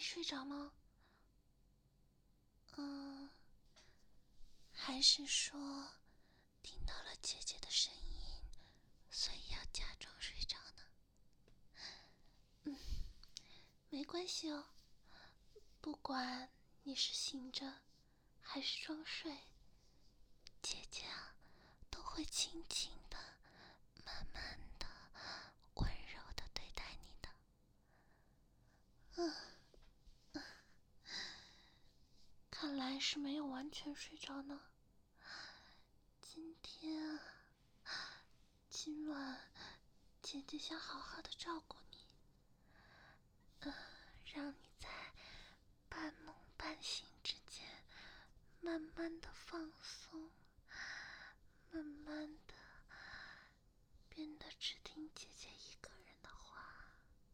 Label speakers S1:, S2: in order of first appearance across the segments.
S1: 睡着吗？还是说听到了姐姐的声音，所以要假装睡着呢？没关系哦，不管你是醒着还是装睡，姐姐啊都会轻轻的、慢慢的、温柔的对待你的。看来是没有完全睡着呢。今晚姐姐想好好的照顾你，让你在半梦半醒之间慢慢的放松，慢慢的变得只听姐姐一个人的话。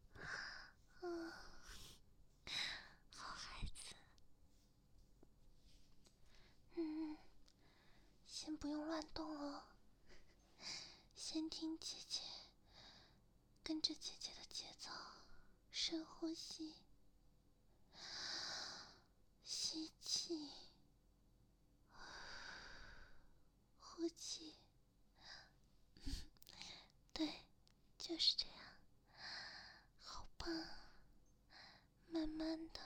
S1: 好孩子。先不用乱动哦，先听姐姐，跟着姐姐的节奏，深呼吸，吸气，呼气。对，就是这样，好棒。慢慢的，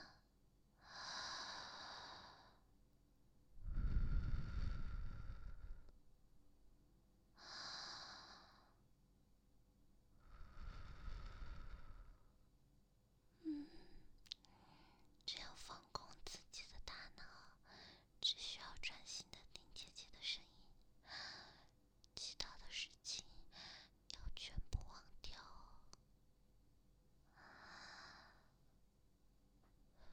S1: 这样放空自己的大脑，只需要专心的听姐姐的声音，其他的事情要全部忘掉。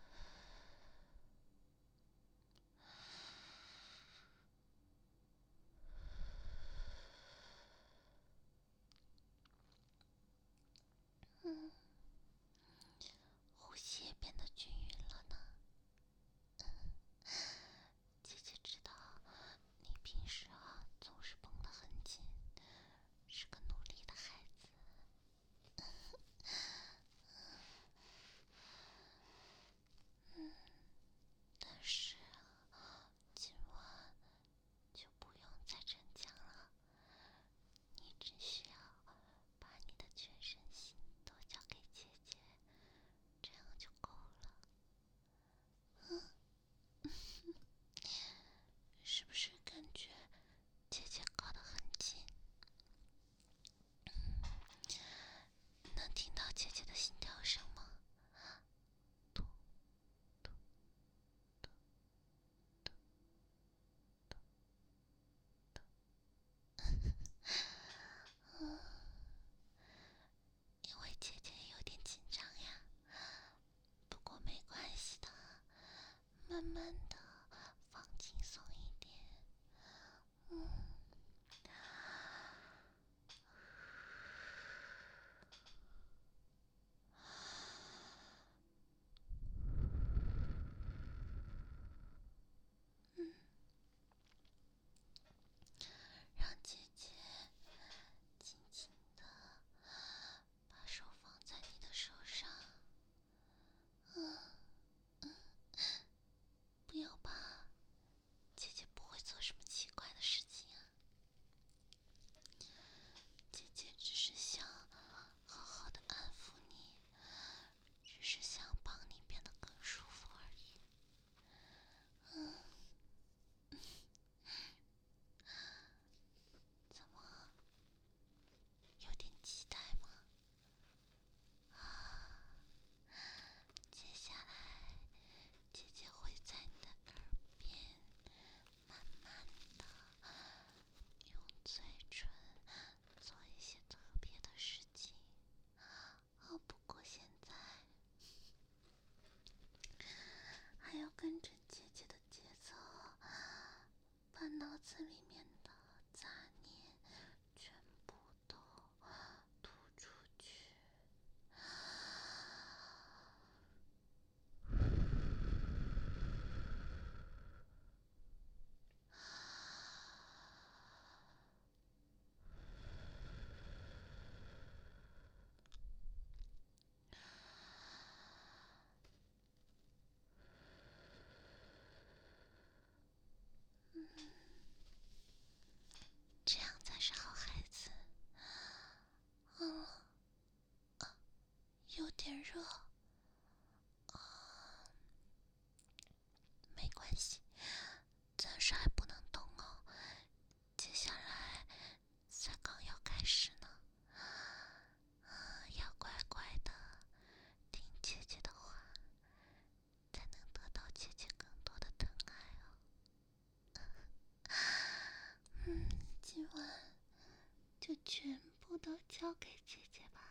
S1: 交给姐姐吧。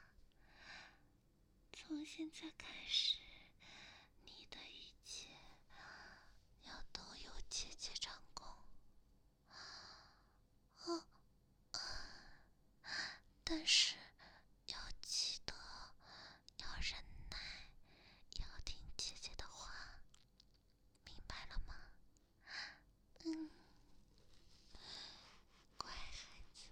S1: 从现在开始，你的一切要都由姐姐掌控。但是要记得要忍耐，要听姐姐的话，明白了吗？乖孩子。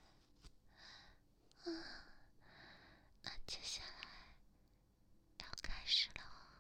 S1: 那接下来要开始了哦。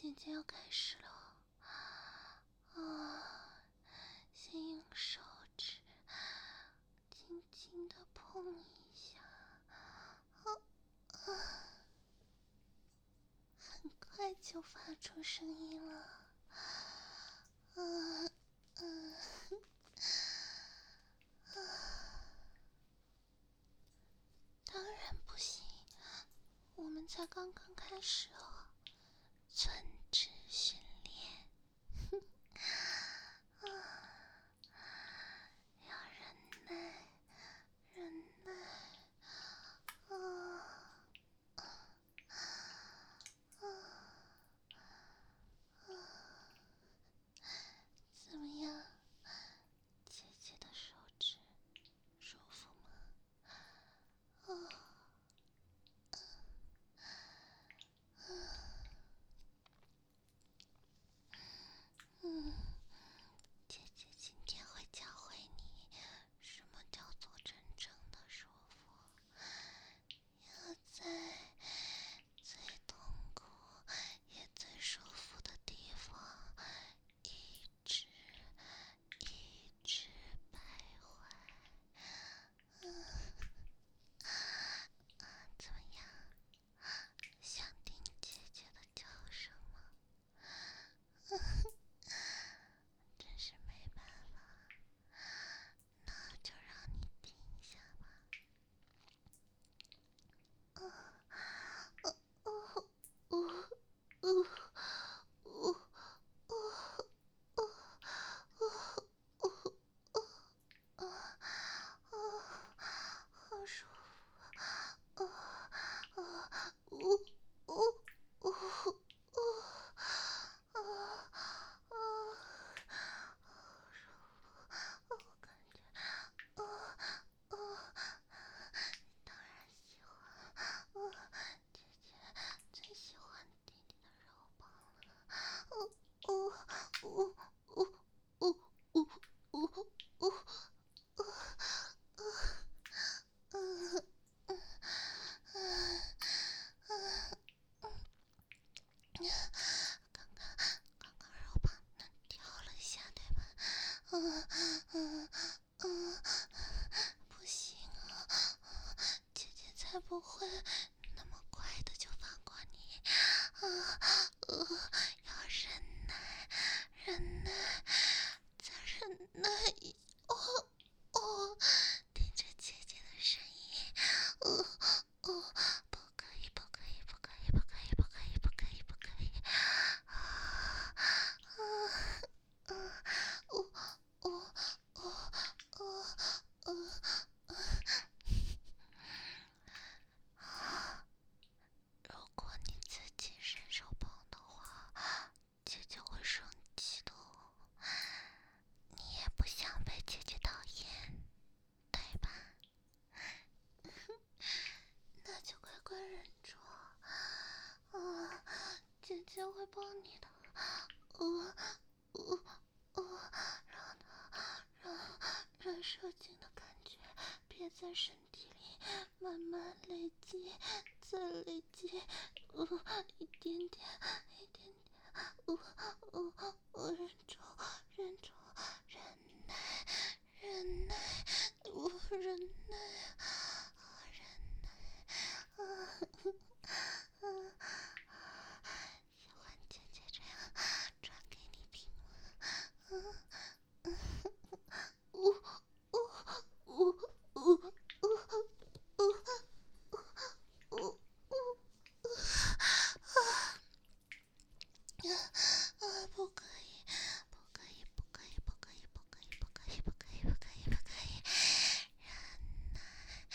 S1: 姐姐要开始了。先用手指轻轻地碰一下，很快就发出声音了。当然不行，我们才刚刚开始哦，寸指训练。要忍耐，忍耐。怎么样，姐姐的手指舒服吗？姐姐今天会教会你什么叫做真正的舒服，要在最痛苦也最舒服的地方一直徘徊。怎么样？想听姐姐的叫声吗？真是没办法，那就让你听一下吧。好舒服。当然喜欢，姐姐最喜欢弟弟的肉棒了。刚刚肉棒跳了一下，对吧？不行啊，姐姐才不会那么快的就放过你。要忍耐，忍耐，再忍耐。听着姐姐的声音，不可以，不可以，不可以，不可以，不可以，不可以，不可以。如果你自己伸手碰的话，姐姐会生气的哦。你也不想被姐姐讨厌，对吧？那就乖乖忍住。姐姐会帮你的。让射精的感觉别在身体里慢慢累积，再累积，一点点，一点点，忍住，忍住，忍耐，忍耐，忍耐，喜欢姐姐这样转给你听吗？不可以，不可以，不可以，不可以，不可以，不可以，不可以，不可以，不可以，忍耐，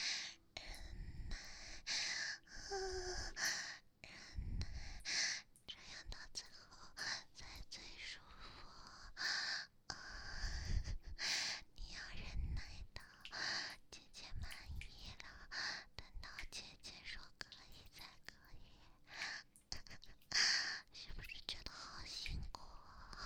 S1: 这样到最后才最舒服。你要忍耐到姐姐满意了，等到姐姐说可以才可以。是不是觉得好辛苦啊？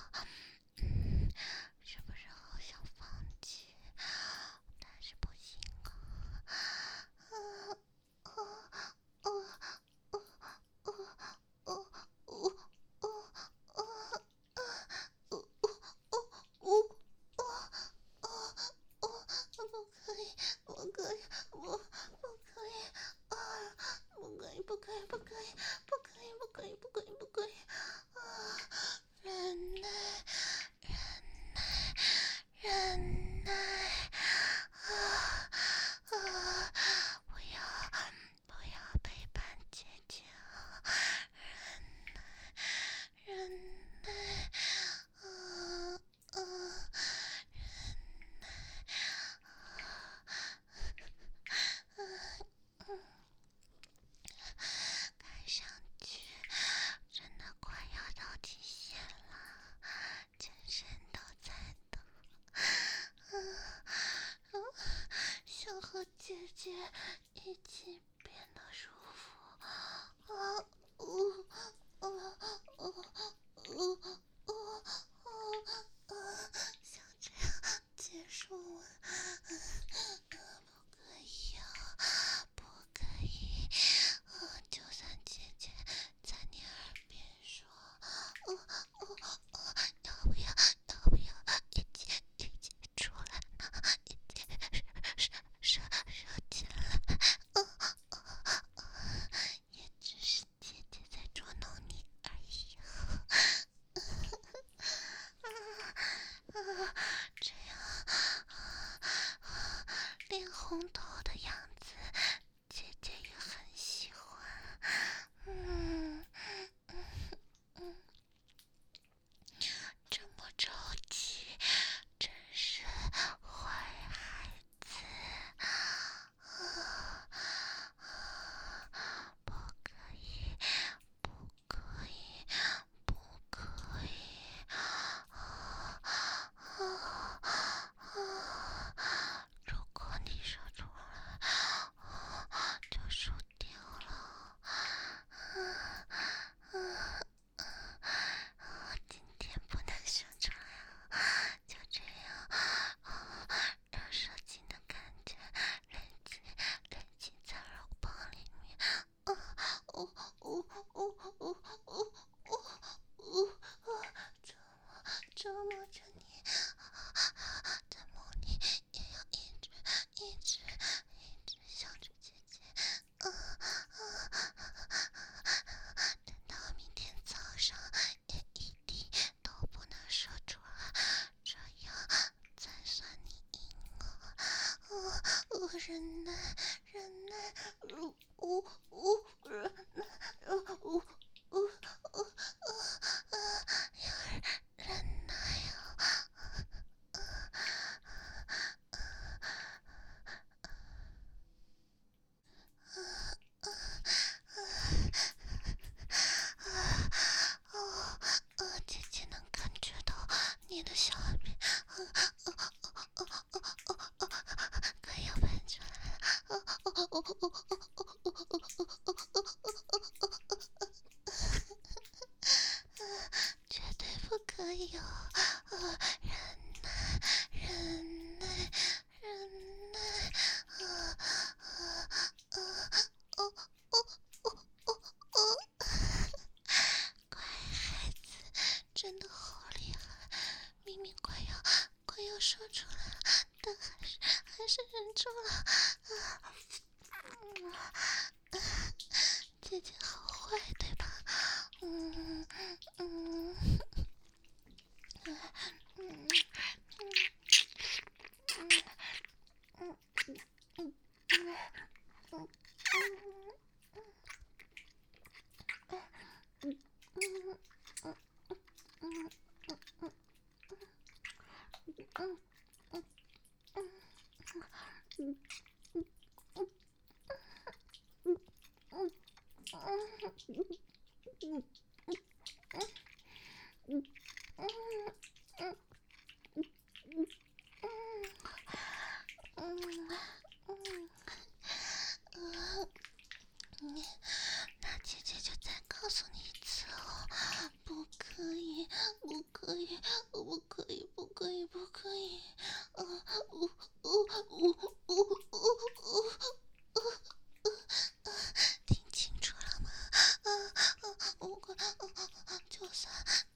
S1: 忍耐，忍耐，忍耐，要忍耐啊！姐姐能感觉到你的小耳边，快要翻出来了，绝对不可以哦！忍耐，忍耐，忍耐，乖孩子，真的好厉害，明明快要说出来了，但还是忍住了。姐姐好坏，对吧？那姐姐就再告诉你一次哦，不可以，不可以，不可以，不可以，不可以！听清楚了吗？就算